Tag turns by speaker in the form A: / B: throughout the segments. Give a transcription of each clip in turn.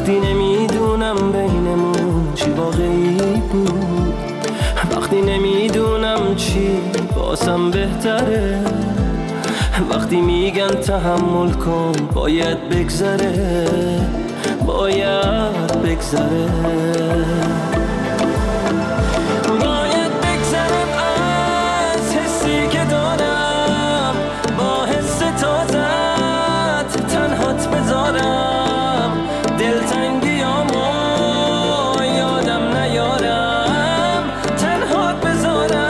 A: وقتی نمیدونم بینمون چی واقعی بود، وقتی نمیدونم چی باسم بهتره، وقتی میگن تحمل کن باید بگذره، باید بگذره، باید بگذرم از حسی که دارم، با حس تازت تنهات بذارم، دلتنگیامو یادم نیارم، تنهات بذارم،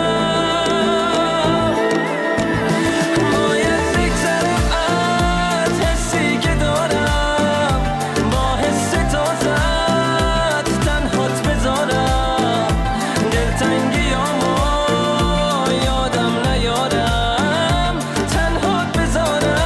A: باید بگذرم از حسی که دارم، با حس تازت تنهات بذارم، دلتنگیامو یادم نیارم، تنهات بذارم.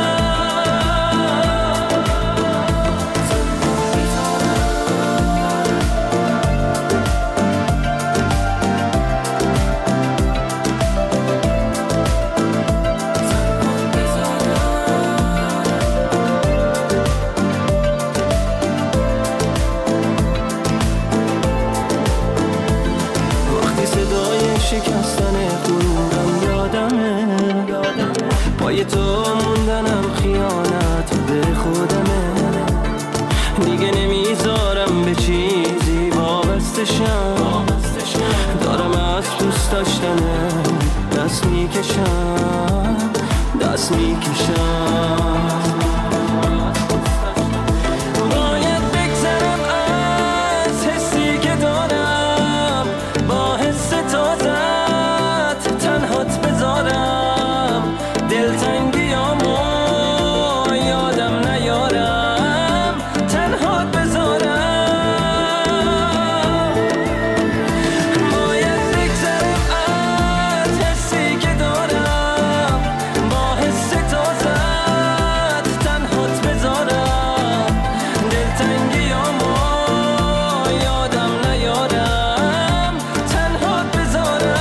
A: وقتی صدای شکستن غرورم یادمه، پای تو موندنم خیانت به خودمه، دیگه نمیذارم به چیزی وابسته شم، دارم از دوست داشتنه دست میکشم، دست میکشم، باید بگذرم از حسی که دارم، با حس تازت تنهات بذارم، دلتنگیامو یادم نیارم، تنهات بذارم، باید بگذرم از حسی که دارم، با حس تازت تنهات بذارم، دلتنگیامو یادم نیارم، تنهات بذارم.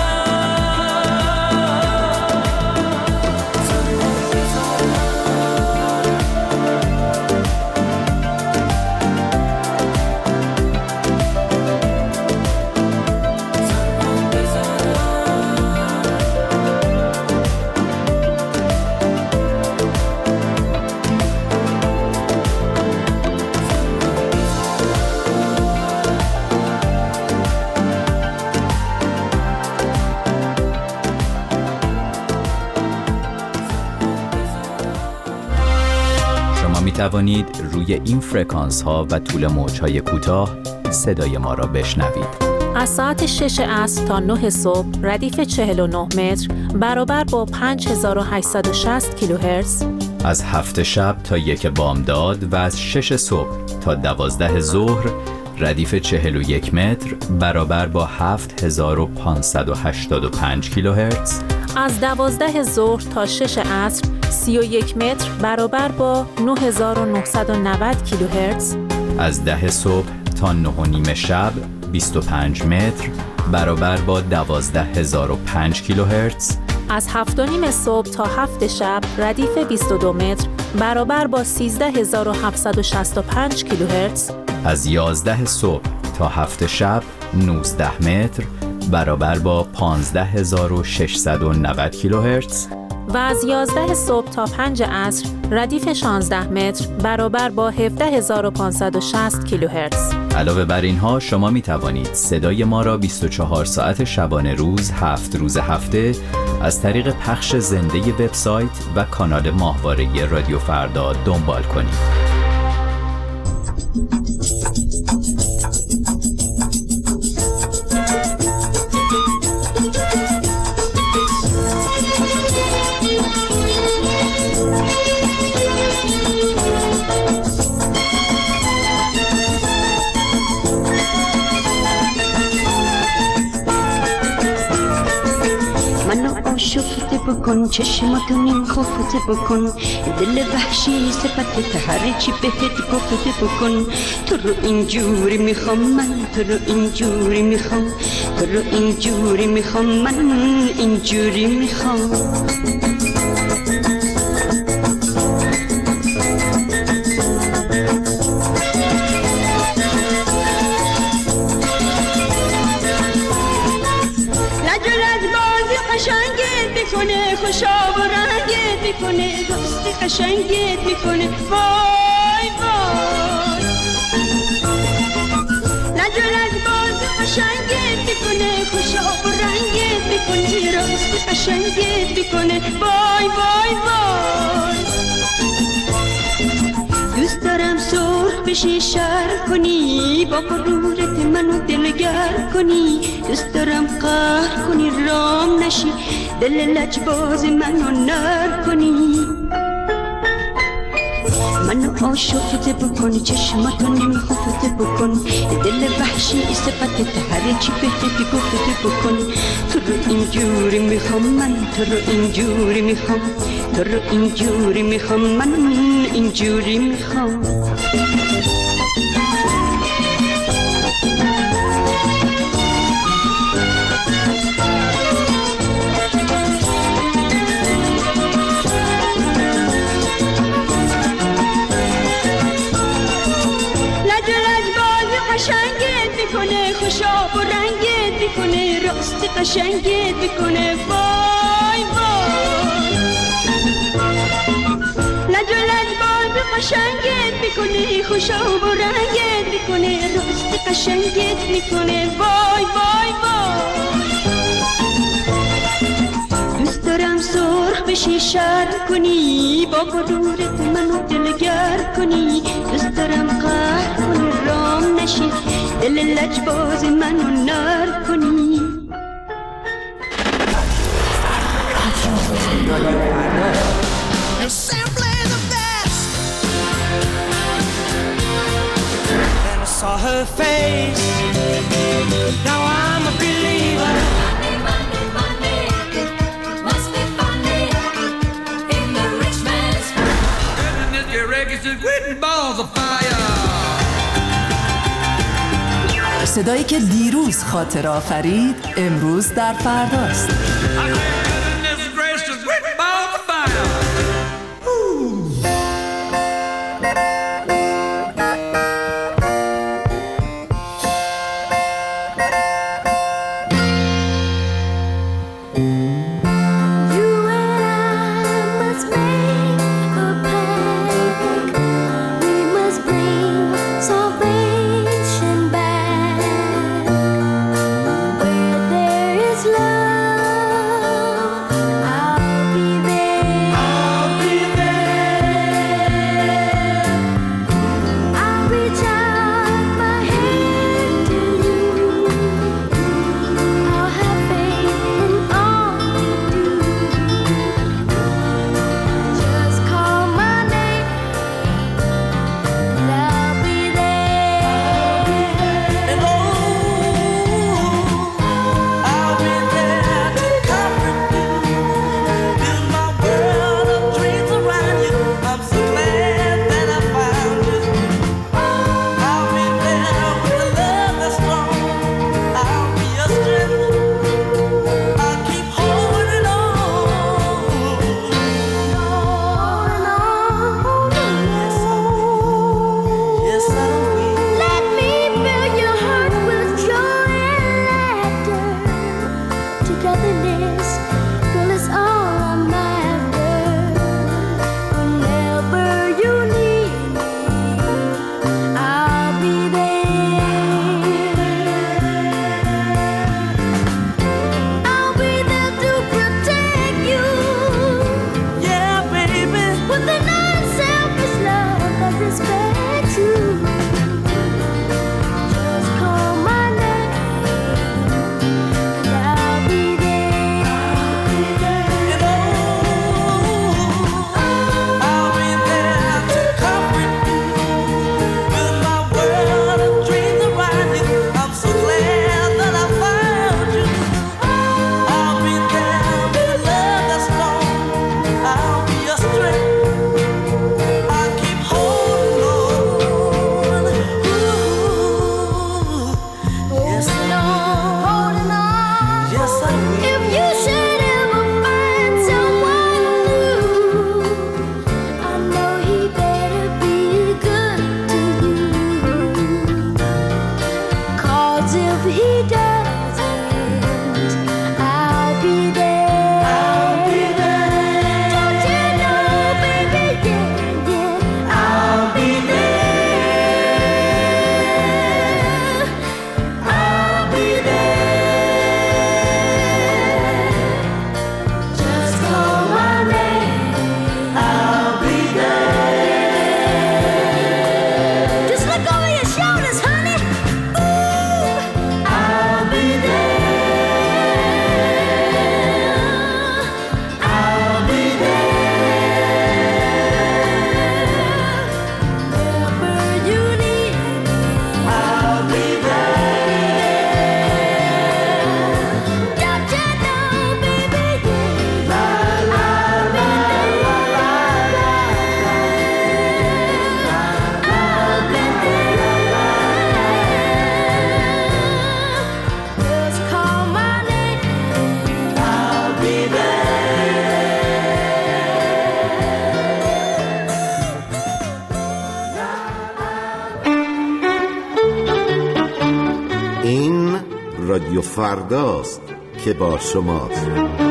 B: شما می توانید روی این فرکانس ها و طول موج های کوتاه صدای ما را بشنوید.
C: از ساعت 6 عصر تا 9 صبح ردیف 49 متر برابر با 5860 کیلوهرتز.
B: از 7 شب تا 1 بامداد و از 6 صبح تا 12 ظهر ردیف 41 متر برابر با 7585 کیلوهرتز.
C: از 12 ظهر تا 6 عصر 31 متر برابر با 9990 کیلوهرتز.
B: از 10 صبح تا 9:30 شب 25 متر برابر با 12005 کیلوهرتز.
C: از 7:30 صبح تا 7 شب ردیف 22 متر برابر با 13765 کیلوهرتز.
B: از 11 صبح تا 7 شب 19 متر برابر با 15690 کیلوهرتز.
C: و از 11 صبح تا 5 عصر ردیف 16 متر برابر با 17560 کیلوهرتز.
B: علاوه بر اینها شما می توانید صدای ما را 24 ساعت شبانه روز 7 روز هفته از طریق پخش زنده وبسایت و کانال ماهواره رادیو فردا دنبال کنید.
D: شفته بکن چشماتو نیم خفته بکن دل وحشی صفت هر چی بهت گفته بکن تو رو اینجوری میخوام من تو رو اینجوری میخوام تو رو اینجوری میخوام من اینجوری میخوام قشنگت میکنه وای وای لج و لجباز قشنگت میکنه خوشاب و رنگت میکنه راست قشنگت میکنه وای وای وای دوست دارم سرخ بشی شر کنی با غرورت منو دلگر کنی دوست دارم قهر کنی رام نشی دل لجباز منو نر کنی منو عاشقت بکن چشماتو نمیخوفت بکن دل وحشی صفتت هر چی بهت گفت بکن تو رو اینجوری میخوام من تو رو اینجوری میخوام تو رو اینجوری میخوام من اینجوری میخوام خوشاب و رنگت میکنه راست قشنگت میکنه وای وای لج و لجباز قشنگت میکنه خوشاب و رنگت میکنه راست قشنگت میکنه وای وای وای دوست دارم سرخ بشی شر کنی با غرورت منو دلگر کنی دوست دارم قهر کنی رام نشی دل لجباز منو نر کنی
A: Then I saw her face. Now I'm a believer. Money, money, money. Must be funny in the rich man's world. Goodness, your records is written balls of fire.
E: صدایی که دیروز خاطر آفرید امروز در فرداست.
F: Love رادیو فرداست که با شماست.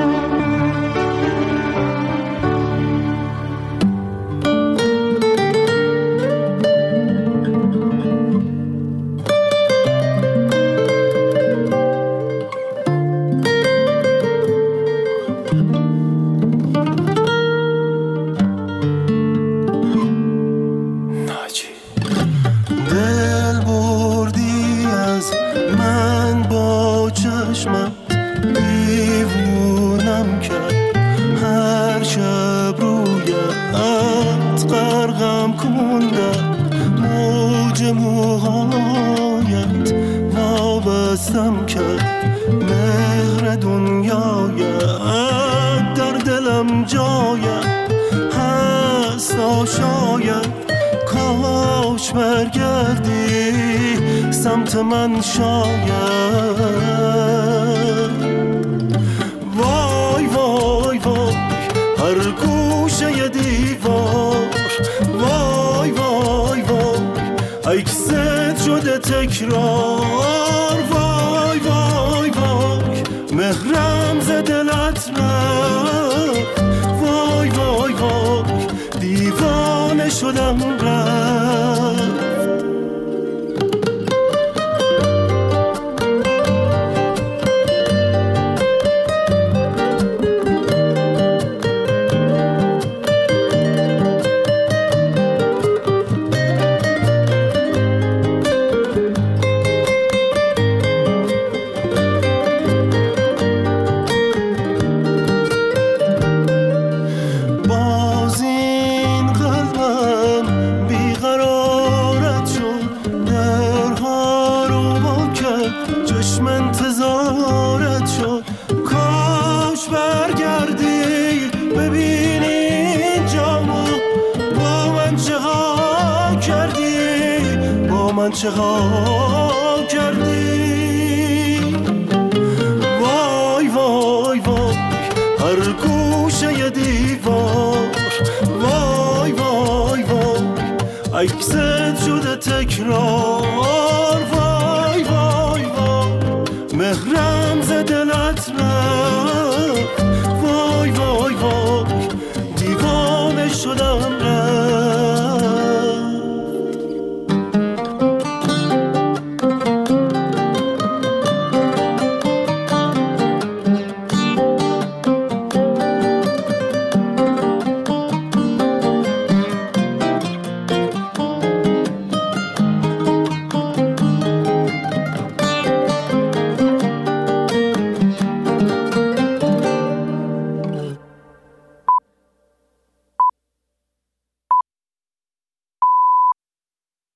G: سمت من شاید وای وای وای هر گوشه دیوار وای وای وای عکست شده تکرار وای وای وای مهرم ز دلت رفت وای وای وای دیوانه شدم رفت چه ها کردی وای وای وای هر گوشه دیوار وای وای وای عکست شده تکرار وای وای وای مهرم ز دلت رفت وای وای وای دیوانه شدم رفت